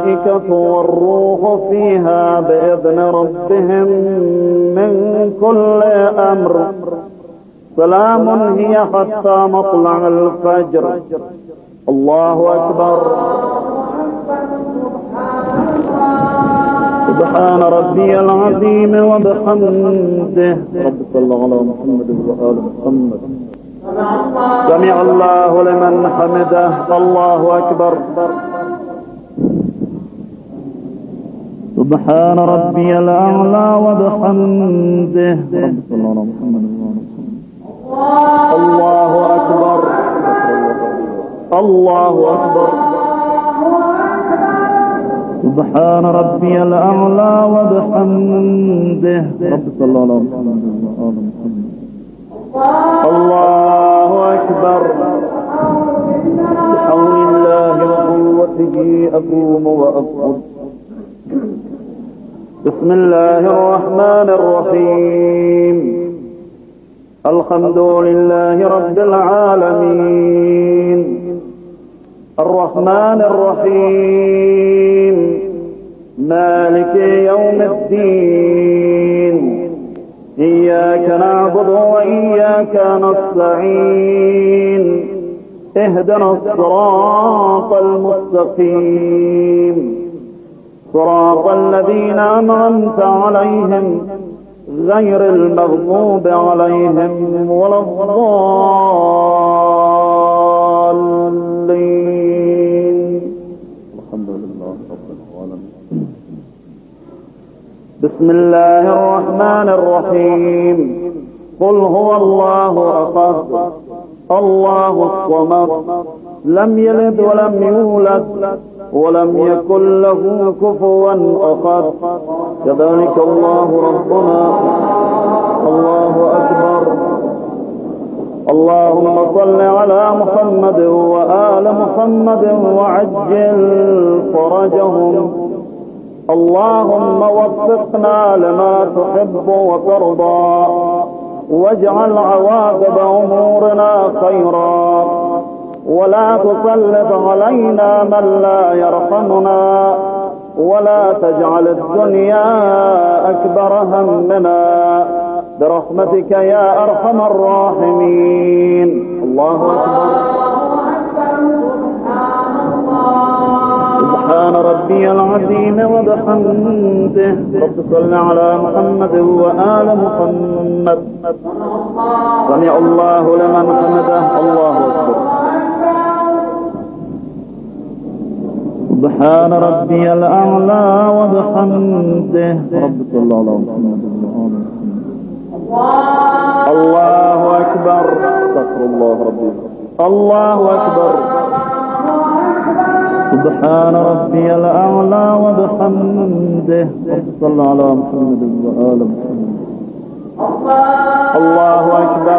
الملائكة والروح فيها بإذن ربهم من كل أمر سلام هي حتى مطلع الفجر. الله أكبر. سبحان ربي العظيم وبحمده. رب صل على محمد وآل محمد. سمع الله لمن حمده. الله أكبر. سبحان ربي الأعلى وبحمده. رب صل على محمد وآل محمد. الله أكبر. الله أكبر. سبحان ربي الأعلى وبحمده. رب صل على محمد وآل محمد. الله أكبر. بحول الله وقوته أقوم وأقعد. بسم الله الرحمن الرحيم. الحمد لله رب العالمين الرحمن الرحيم مالك يوم الدين. إياك نعبد وإياك نستعين. اهدنا الصراط المستقيم صراط الذين أنعمت عليهم غير المغضوب عليهم ولا الضالين. الحمد لله رب العالمين. بسم الله الرحمن الرحيم. قل هو الله أحد الله الصمد لم يلد ولم يولد ولم يكن له كفوا أحد. كذلك الله ربنا. الله أكبر. اللهم صل على محمد وآل محمد وعجل فرجهم. اللهم وفقنا لما تحب وترضى واجعل عواقب أمورنا خيرا ولا تسلط علينا من لا يرحمنا ولا تجعل الدنيا أكبر همنا برحمتك يا أرحم الراحمين. الله أكبر. سبحان ربي العظيم وبحمده. رب صل على محمد وآل محمد. سمع الله لمن حمده. الله أكبر. سبحان ربي الأعلى وبحمده. رب صل على محمد وآل محمد. الله أكبر. استغفر الله ربي. الله أكبر. سبحان ربي الأعلى وبحمده. رب صل على محمد وآل محمد. الله أكبر.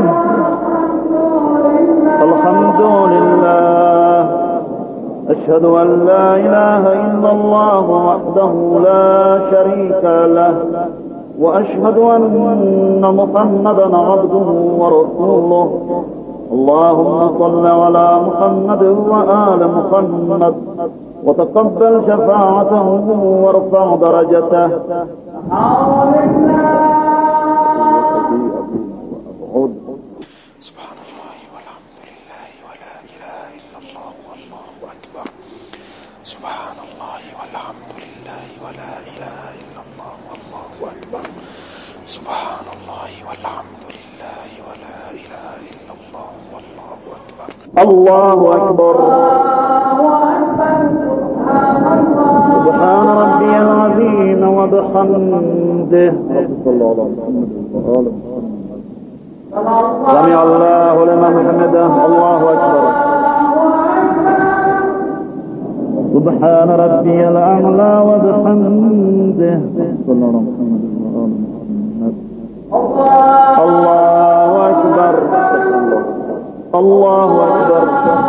الحمد لله. أشهد أن لا إله إلا الله وحده لا شريك له وأشهد أن محمدا عبده ورسوله. اللهم صل على محمد وآل محمد وتقبل شفاعته وارفع درجته. سبحان الله والحمد لله ولا إله إلا الله والله أكبر. سبحان الله والحمد لله ولا إله إلا الله والله أكبر. سبحان الله والحمد لله ولا إله إلا الله والله أكبر. الله أكبر. سبحان ربي العظيم وبحمده. رب صل على محمد وآل محمد. سمع الله لمن حمده. الله أكبر. سبحان ربي الأعلى وبحمده. صلى الله على محمد وآل محمد. الله أكبر. الله أكبر.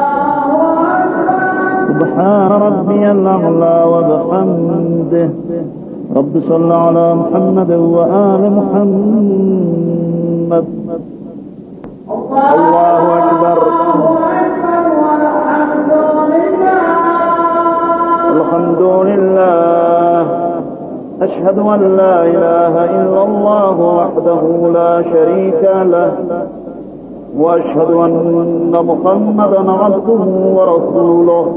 سبحان ربي الأعلى وبحمده. رب صل على محمد وآل محمد. الله أكبر. الحمد لله أشهد أن لا إله إلا الله وحده لا شريك له وأشهد أن محمدا عبده ورسوله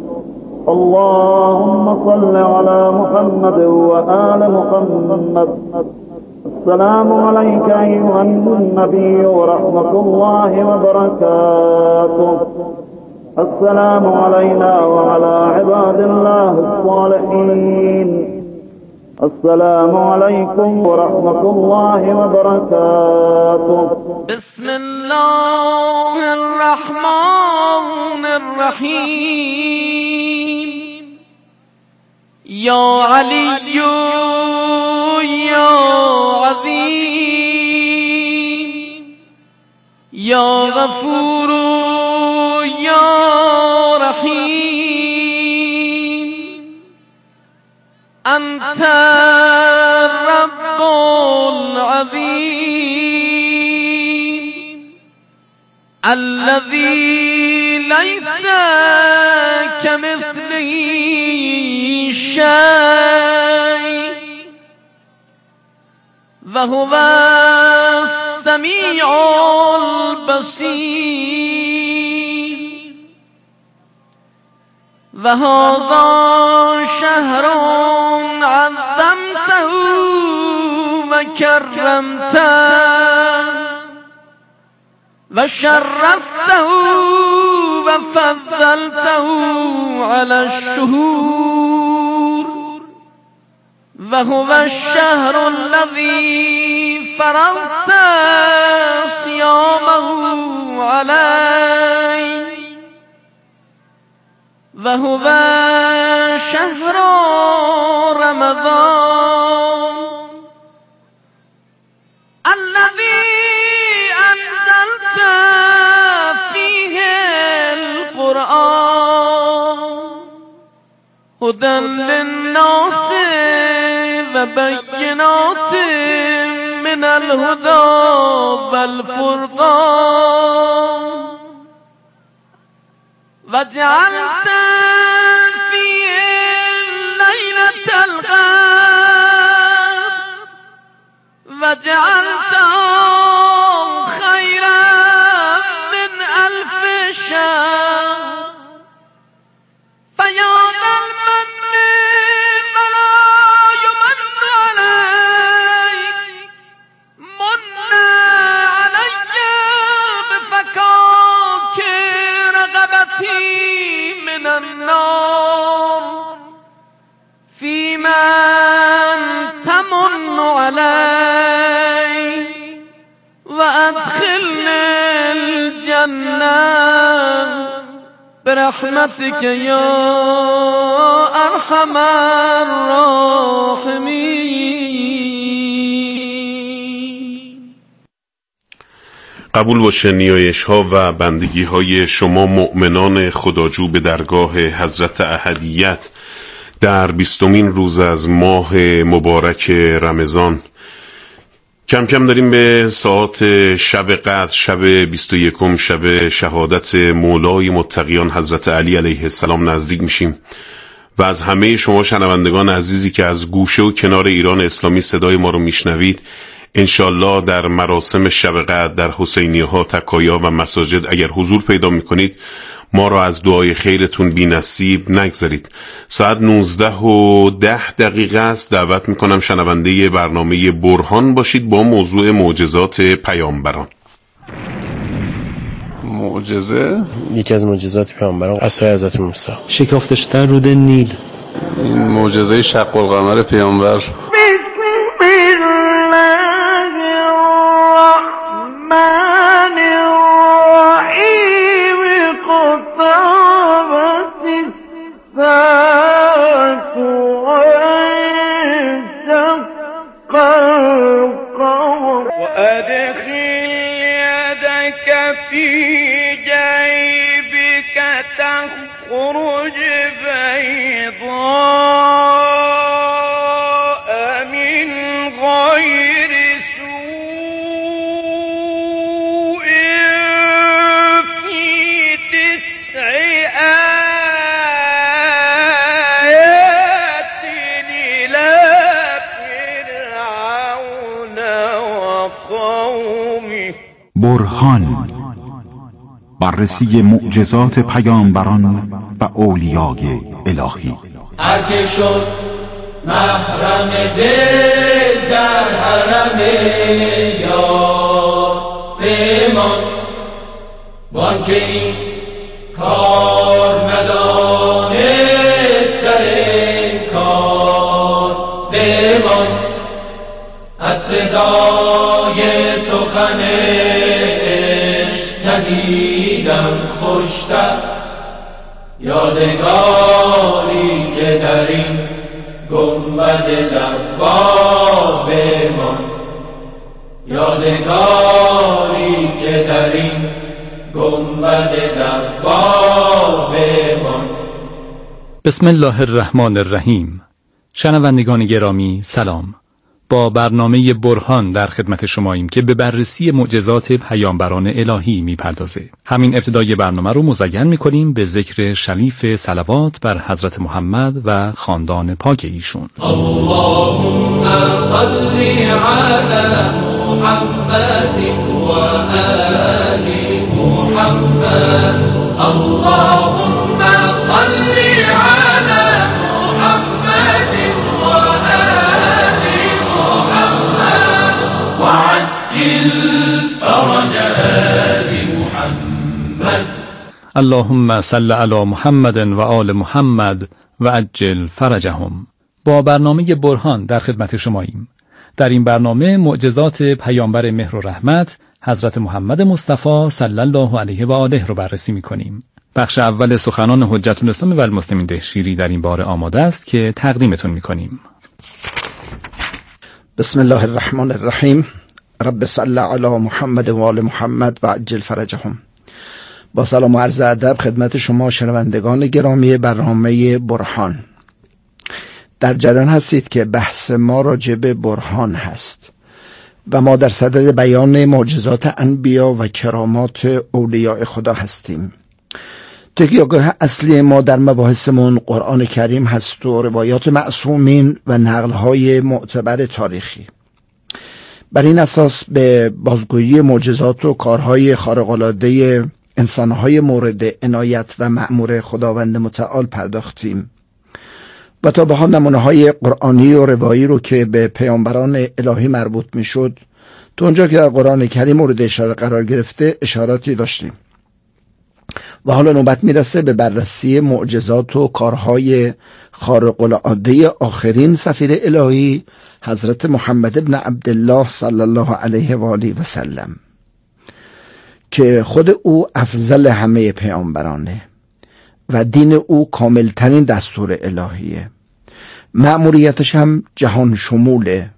اللهم صل على محمد وآل محمد السلام عليك أيها النبي ورحمة الله وبركاته السلام علينا وعلى عباد الله الصالحين السلام عليكم ورحمة الله وبركاته بسم الله الرحمن الرحيم يا علي يا عظيم يا غفور يا رحيم أنت الرب العظيم الذي ليس كمثله شيء وهو السميع البصير وهذا شهر عظمته وكرمته وشرفته وفضلته على الشهور وهو الشهر الذي فرضت صيامه عليه وهو شهر رمضان الذي أنزلت فيه القرآن هدى للناس وبينات من الهدى والفرقان وجعلت فيه ليلة القدر وجعلته خيرا من 1000 شهر فيا ذا المن ولا يمن عليك من علي بفكاك رغبتي من النار فيما تمن علي وأدخلني الجنة برحمتك يا أرحم الراحمين. قبول باشه نیایش ها و بندگی های شما مؤمنان خداجو به درگاه حضرت احدیت در 20مین روز از ماه مبارک رمضان. کم کم داریم به ساعات شب قدر، شب 21، شب شهادت مولای متقیان حضرت علی علیه السلام نزدیک میشیم و از همه شما شنوندگان عزیزی که از گوشه و کنار ایران اسلامی صدای ما رو میشنوید، انشالله در مراسم شب قدر در حسینیه ها، تکایا و مساجد اگر حضور پیدا میکنید ما را از دعای خیرتون بی نصیب نگذارید. ساعت 19:10 است. دعوت میکنم شنونده برنامه برهان باشید با موضوع معجزات پیامبران. معجزه؟ یکی از معجزات پیامبران عصای حضرت موسی، شکافته شدن رود نیل. این معجزه شق القمر پیامبر. وأدخل يدك في جيبك تخرج بيضاء من غير سوء في 9 آيات برهان، بررسی معجزات پیامبران و اولیای الهی. هر که شد محرم دل در حرم یار بمان، وان که این کار ندانست در این کار بمان. از صدای سخن ندیدم خوشتر، یادگاری که در این گنبد دوار بمان، یادگاری که در این گنبد دوار بمان. بسم الله الرحمن الرحیم. شنوندگان گرامی سلام. با برنامه برهان در خدمت شماییم که به بررسی معجزات پیامبران الهی میپردازه. همین ابتدای برنامه رو مزین میکنیم به ذکر شریف صلوات بر حضرت محمد و خاندان پاک ایشون. اللهم صل علی محمد و آل محمد. اللهم صل علی محمد و آل محمد وعجل فرج آل محمد. اللهم صل علی محمد و آل محمد و عجل فرجهم. با برنامه برهان در خدمت شماییم. در این برنامه معجزات پیامبر مهر و رحمت حضرت محمد مصطفی صلی الله علیه و آله رو بررسی می‌کنیم. بخش اول سخنان حجت الاسلام و المسلمین دهشیری در این باره آماده است که تقدیمتون می‌کنیم. بسم الله الرحمن الرحیم. رب صل علی محمد و آل محمد و عجل فرجهم. با سلام و عرض ادب خدمت شما شنوندگان گرامی برنامه برهان. در جریان هستید که بحث ما راجع به برهان هست و ما در صدد بیان معجزات انبیا و کرامات اولیاء خدا هستیم. تکیه‌گاه اصلی ما در مباحثمون قرآن کریم هست و روایات معصومین و نقل‌های معتبر تاریخی. بر این اساس به بازگویی معجزات و کارهای خارق‌العاده انسانهای مورد عنایت و مأمور خداوند متعال پرداختیم و تا به حال نمونه‌های قرآنی و روایی رو که به پیامبران الهی مربوط می‌شد تو اونجا که در قرآن کریم مورد اشاره قرار گرفته اشاراتی داشتیم و حالا نوبت میرسه به بررسی معجزات و کارهای خارق‌العاده آخرین سفیر الهی حضرت محمد ابن عبدالله صلی الله علیه و آله و سلم که خود او افضل همه پیامبرانه و دین او کاملترین دستور الهیه. مأموریتش هم جهان شموله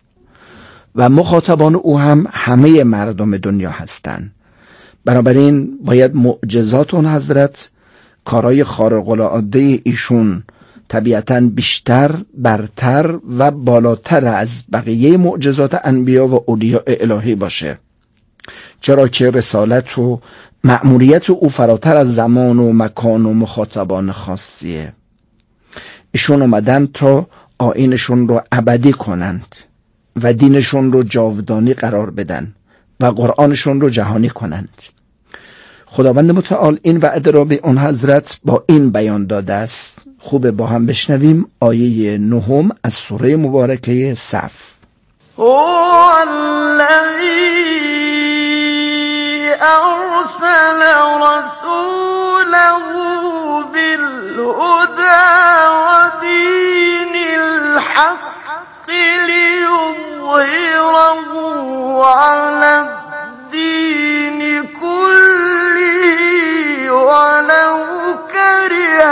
و مخاطبان او هم همه مردم دنیا هستند. بنابراین باید معجزات اون حضرت، کارهای خارق‌العاده ایشون طبیعتاً بیشتر، برتر و بالاتر از بقیه معجزات انبیا و اولیاء الهی باشه، چرا که رسالت و مأموریت او فراتر از زمان و مکان و مخاطبان خاصیه. ایشون اومدن تا آیینشون رو ابدی کنند و دینشون رو جاودانی قرار بدن و قرآنشون رو جهانی کنند. خداوند متعال این وعده را به اون حضرت با این بیان داده است. خوبه با هم بشنویم آیه 9 از سوره مبارکه صف. أرسل رسوله بالهدى ودين الحق ليظهره على الدين كله ولو كره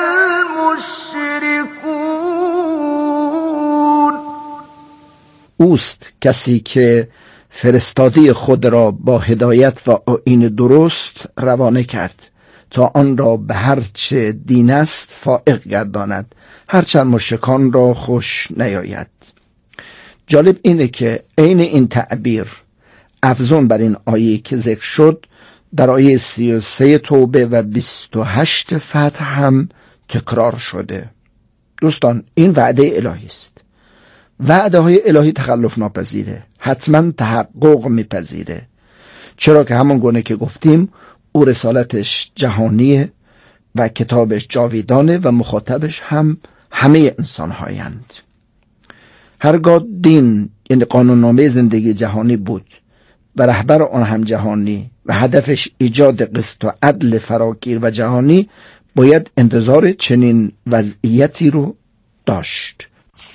المشركون. اوست کسی که فرستادی خود را با هدایت و آیین درست روانه کرد تا آن را به هر چه دین است فائق گرداند، هرچند مشرکان را خوش نیاید. جالب اینه که عین این تعبیر افزون بر این آیه که ذکر شد در آیه 33 توبه و 28 فتح هم تکرار شده. دوستان این وعده الهی است. وعده های الهی تخلف ناپذیره، حتما تحقق میپذیره، چرا که همون گونه که گفتیم او رسالتش جهانیه و کتابش جاویدانه و مخاطبش هم همه انسان هایند. هرگاه دین یعنی قانوننامه زندگی جهانی بود و رهبر آن هم جهانی و هدفش ایجاد قسط و عدل فراگیر و جهانی، باید انتظار چنین وضعیتی رو داشت.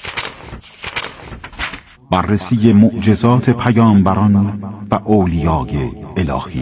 بررسی معجزات پیامبران و اولیای الهی.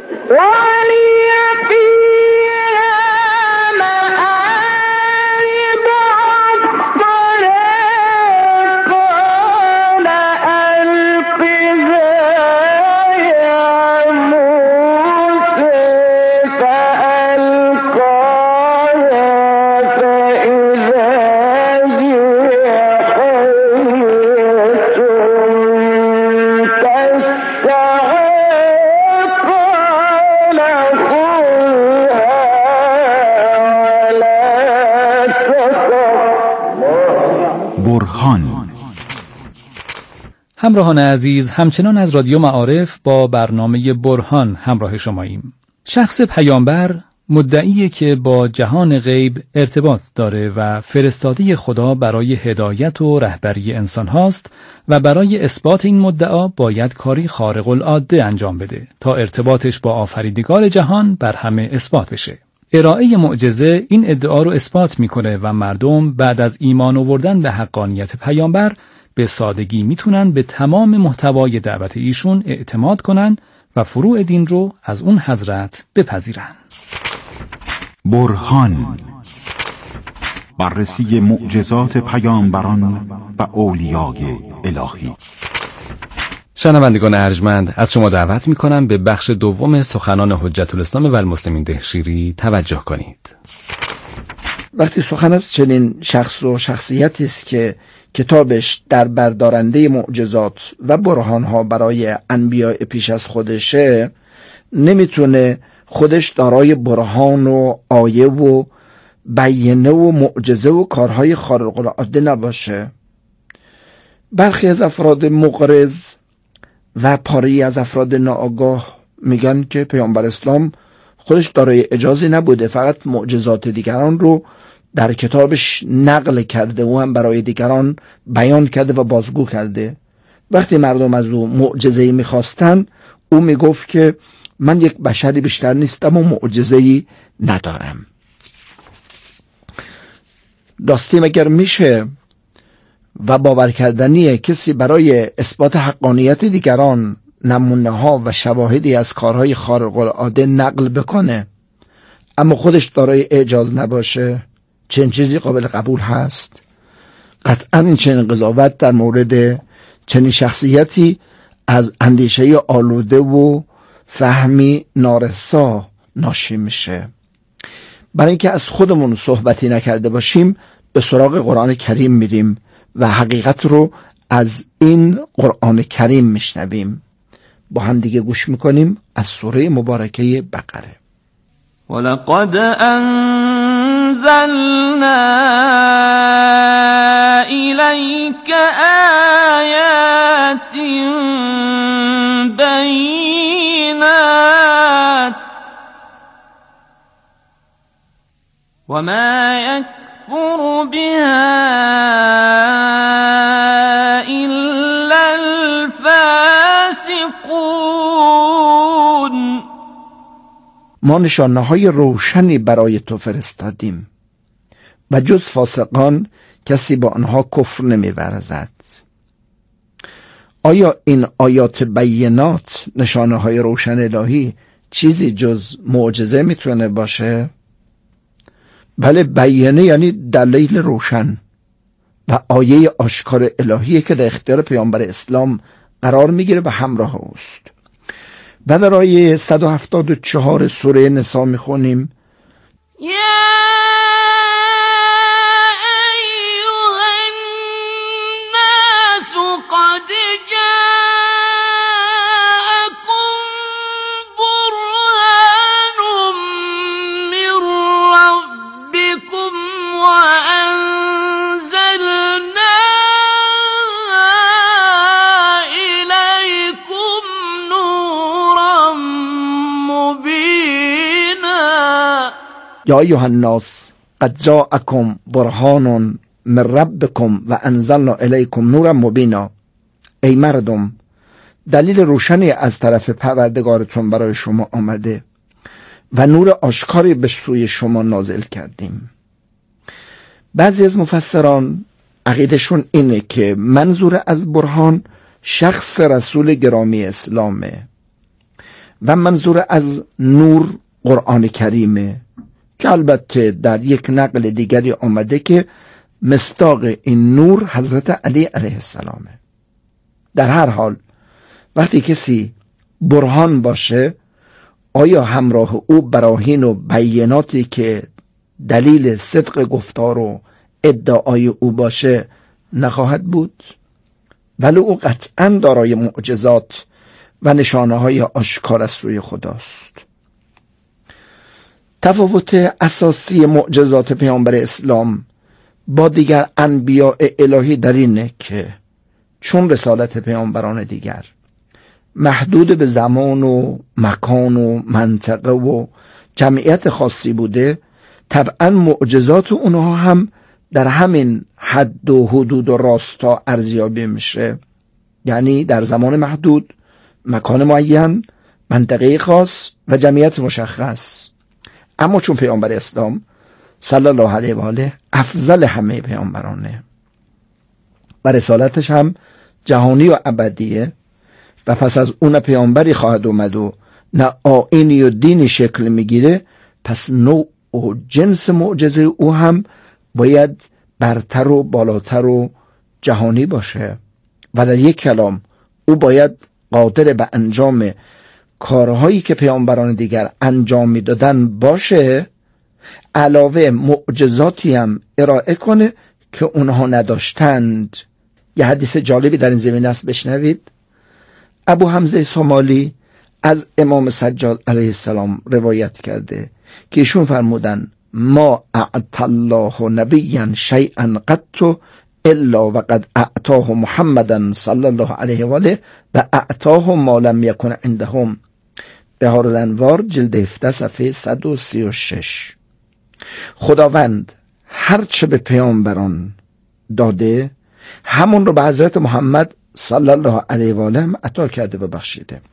همراهان عزیز، همچنان از رادیو معارف با برنامه برهان همراه شماییم. شخص پیامبر مدعیه که با جهان غیب ارتباط داره و فرستاده خدا برای هدایت و رهبری انسان هاست و برای اثبات این مدعا باید کاری خارق العاده انجام بده تا ارتباطش با آفریدگار جهان بر همه اثبات بشه. ارائه معجزه این ادعا رو اثبات میکنه و مردم بعد از ایمان آوردن به حقانیت پیامبر به سادگی میتونن به تمام محتوای دعوت ایشون اعتماد کنن و فروع دین رو از اون حضرت بپذیرن. برهان، بررسی معجزات پیامبران و اولیای الهی. شنوندگان ارجمند، از شما دعوت میکنم به بخش دوم سخنان حجت الاسلام و المسلمین دهشیری توجه کنید. وقتی سخن از چنین شخص و شخصیتی است که کتابش در بردارنده معجزات و برهانها برای انبیاء پیش از خودشه، نمیتونه خودش دارای برهان و آیه و بیانه و معجزه و کارهای خارق العاده نباشه. برخی از افراد مغرض و پاری از افراد ناآگاه میگن که پیامبر اسلام خودش دارای اجازه نبوده، فقط معجزات دیگران رو در کتابش نقل کرده و هم برای دیگران بیان کرده و بازگو کرده. وقتی مردم از او معجزه‌ای میخواستن، او میگفت که من یک بشری بیشتر نیستم و معجزه‌ای ندارم. راستی مگر میشه و باور کردنیه کسی برای اثبات حقانیت دیگران نمونه ها و شواهدی از کارهای خارق العاده نقل بکنه اما خودش دارای اعجاز نباشه؟ چنین چیزی قابل قبول هست؟ قطعا این چنین قضاوت در مورد چنین شخصیتی از اندیشه آلوده و فهمی نارسا ناشی میشه. برای اینکه از خودمون صحبتی نکرده باشیم به سراغ قرآن کریم میریم و حقیقت رو از این قرآن کریم میشنویم. با هم دیگه گوش میکنیم از سوره مبارکه بقره. ولقد انزلنا الیک آیات بینات وما یکفر بها الا الفاسقون. ما نشانه‌های روشنی برای تو فرستادیم و جز فاسقان کسی با آنها کفر نمی‌ورزد. آیا این آیات بینات، نشانه‌های روشن الهی، چیزی جز معجزه میتونه باشه؟ بله، بیانه یعنی دلیل روشن و آیه آشکار الهیه که در اختیار پیامبر اسلام قرار میگیره و همراه اوست. و در آیه 174 سوره نساء میخونیم یا ایها الناس قد جاءکم برهان من ربکم و انزلنا الیکم نورا مبینا. ای مردم، دلیل روشنی از طرف پروردگارتون برای شما آمده و نور آشکاری به سوی شما نازل کردیم. بعضی از مفسران عقیدشون اینه که منظور از برهان شخص رسول گرامی اسلامه و منظور از نور قرآن کریمه، که البته در یک نقل دیگری آمده که مصداق این نور حضرت علی علیه السلامه. در هر حال وقتی کسی برهان باشه، آیا همراه او براهین و بیناتی که دلیل صدق گفتار و ادعای او باشه نخواهد بود؟ ولی او قطعاً دارای معجزات و نشانه های آشکار از سوی خداست. تفاوت اساسی معجزات پیامبر اسلام با دیگر انبیاء الهی در اینه که چون رسالت پیامبران دیگر محدود به زمان و مکان و منطقه و جمعیت خاصی بوده، طبعا معجزات اونها هم در همین حد و حدود و راستا ارزیابی میشه، یعنی در زمان محدود، مکان معین، منطقه خاص و جمعیت مشخص. اما چون پیامبر اسلام صلی الله علیه و آله افضل همه پیامبرانه و رسالتش هم جهانی و ابدیه و پس از اون پیامبری خواهد اومد و نه آیینی و دینی شکل میگیره، پس نوع و جنس معجزه او هم باید برتر و بالاتر و جهانی باشه و در یک کلام او باید قادر به انجام کارهایی که پیامبران دیگر انجام میدادن باشه، علاوه معجزاتی هم ارائه کنه که اونها نداشتند. یه حدیث جالبی در این زمینه است، بشنوید. ابو حمزه سومالی از امام سجاد علیه السلام روایت کرده که ایشون فرمودن ما اعطى الله نبیا شیئا قط الا وقد اعطاه محمدا صلی الله علیه و آله و اعطاه ما لم یکن عندهم. بهار الانوار جلد 17 صفحه 136. خداوند هر چه به پیامبران داده همون رو به حضرت محمد صلی الله علیه و آله عطا کرده و بخشیده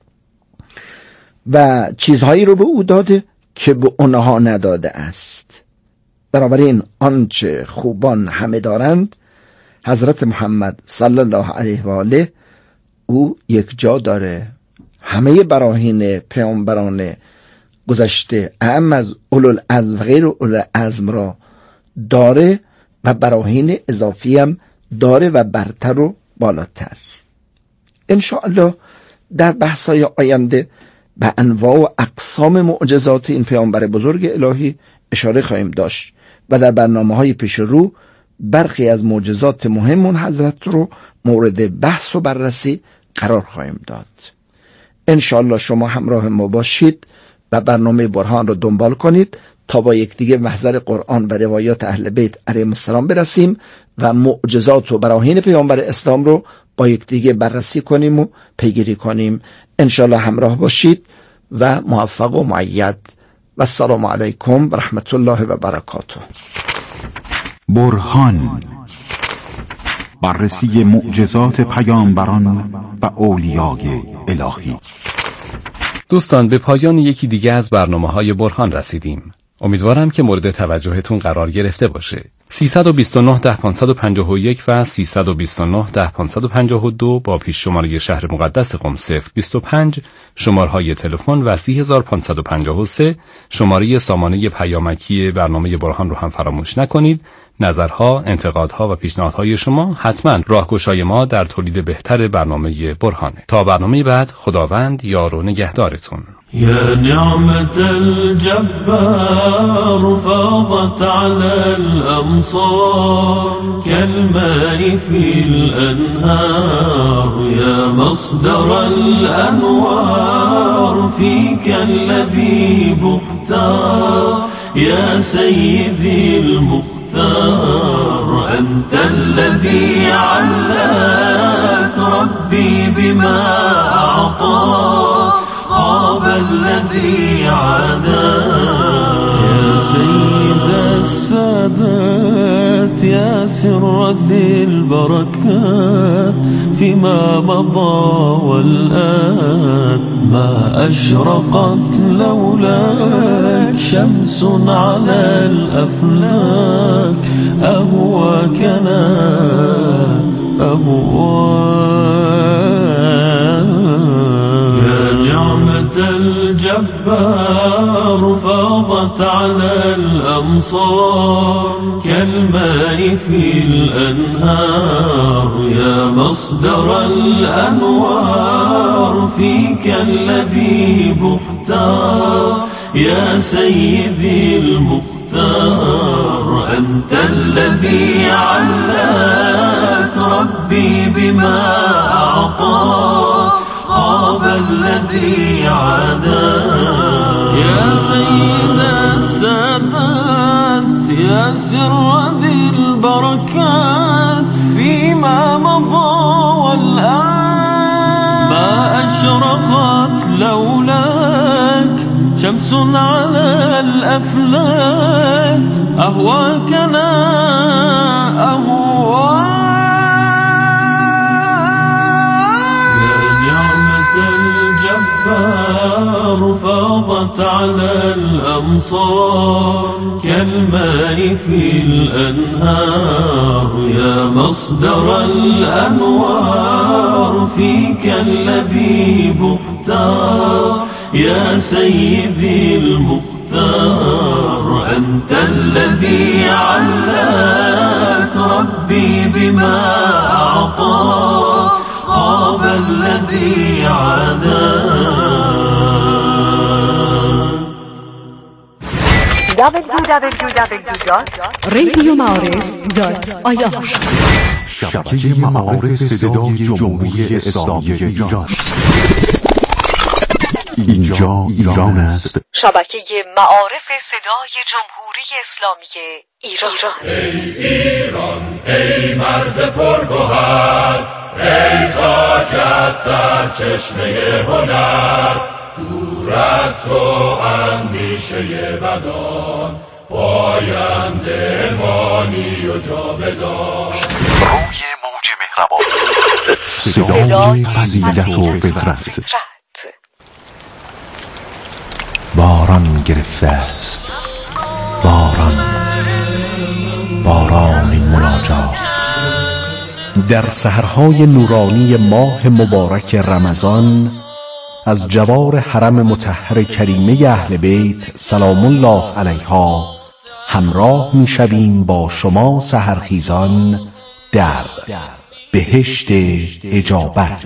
و چیزهایی رو به او داده که به اونها نداده است. بنابراین آنچه خوبان همه دارند، حضرت محمد صلی الله علیه و آله او یک جا داره. همه براهین پیامبران گذشته اعم از اولوالعزم و غیر اولوالعزم را داره و براهین اضافی هم داره و برتر و بالاتر. انشاءالله در بحث‌های آینده به انواع و اقسام معجزات این پیامبر بزرگ الهی اشاره خواهیم داشت و در برنامه‌های پیش رو برخی از معجزات مهم اون حضرت رو مورد بحث و بررسی قرار خواهیم داد. انشاءالله شما همراه ما باشید و برنامه برهان رو دنبال کنید تا با یکدیگه محضر قرآن و روایات اهل بیت علیهم السلام برسیم و معجزات و براهین پیامبر اسلام رو با یکدیگه بررسی کنیم و پیگیری کنیم. انشاءالله همراه باشید و موفق و مؤید. و السلام علیکم و رحمت الله و برکاته. برهان، بررسی معجزات پیامبران و اولیای الهی. دوستان، به پایان یکی دیگه از برنامه‌های برهان رسیدیم. امیدوارم که مورد توجهتون قرار گرفته باشه. 329 10551 و 329 10552 با پیش شماره شهر مقدس قم 025 شماره‌های تلفن و 30553 شماره سامانه پیامکی برنامه برهان رو هم فراموش نکنید. نظرها، انتقادها و پیشنهادهای شما حتما راهگشای ما در تولید بهتر برنامه برهانه. تا برنامه بعد، خداوند یار و نگهدارتون. يا نعمة الجبار فاضت على الأمصار كالماء في الأنهار يا مصدر الأنوار فيك الذي مختار يا سيدي المختار أنت الذي علّاك ربي بما أعطاك خاب الذي عاداك يا سيد السادات يا سر ذي البركات فيما مضى والآن ما أشرقت لولاك شمس على الأفلاك أهواكنا يا نعمة الجبار فاضت على الأمصار كالماء في الأنهار يا مصدر الأنوار فيك الذي مختار يا سيدي المختار أنت الذي علاك ربي بما أعطاك خاب الذي عاداك يا سيد السادات يا سر ذي البركات فيما مضى والآن ما أشرقت لولاك شمس على الأفلاك أهواكنا يا نعمة الجبار فاضت على الأمصار كالماء في الأنهار يا مصدر الأنوار فيك اللبيب اختار يا سيدي المختار أنت الذي علاك ربي بما أعطاك خاب الذي عاداك www.radiomعارف.ir شبکه معارف صدای جمهوری اسلامی ایران. اینجا ایران است. شبکه معارف صدای جمهوری اسلامی ایران. ای ایران ای مرز پرگوهر ای خاکت سرچشمه هنر دور از تو اندیشه بدان پاینده مانی و جاودان روی موج مهربان صدای فضیلت و فطرت. باران گرفته است باران مناجات در سحرهای نورانی ماه مبارک رمضان از جوار حرم مطهر کریمه اهل بیت سلام الله علیها همراه میشویم با شما سحرخیزان در بهشت اجابت.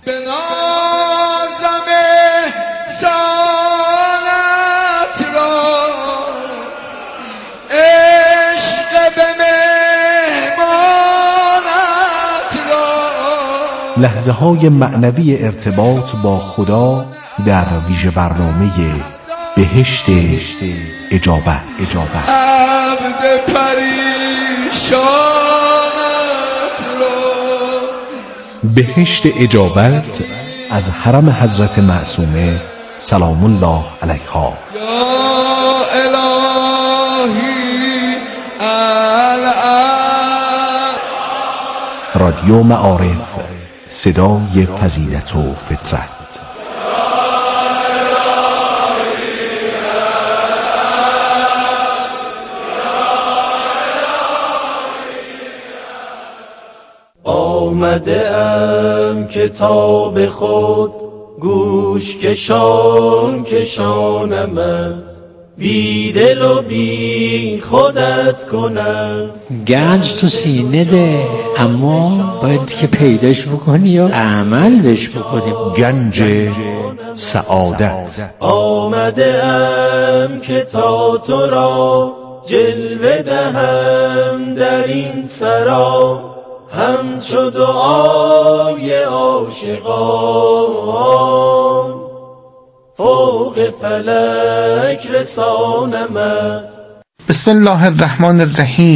لحظه های معنوی ارتباط با خدا در ویژه برنامه بهشت اجابت. عبد پریشانت را بهشت اجابت از حرم حضرت معصومه سلام الله علیها. یا الهی رادیو معارف صدای فضیلت و فطرت. آمده ام کتاب خود گوش کشانمت بی دل و بی خودت کنم. گنج تو سینه ده اما باید که پیداش بکنی یا عمل بش بکنیم. گنج سعادت. آمده ام که تا تو را جلوه دهم در این سرا همچو دعای عاشقان فوق فلک رسانمت. بسم الله الرحمن الرحیم.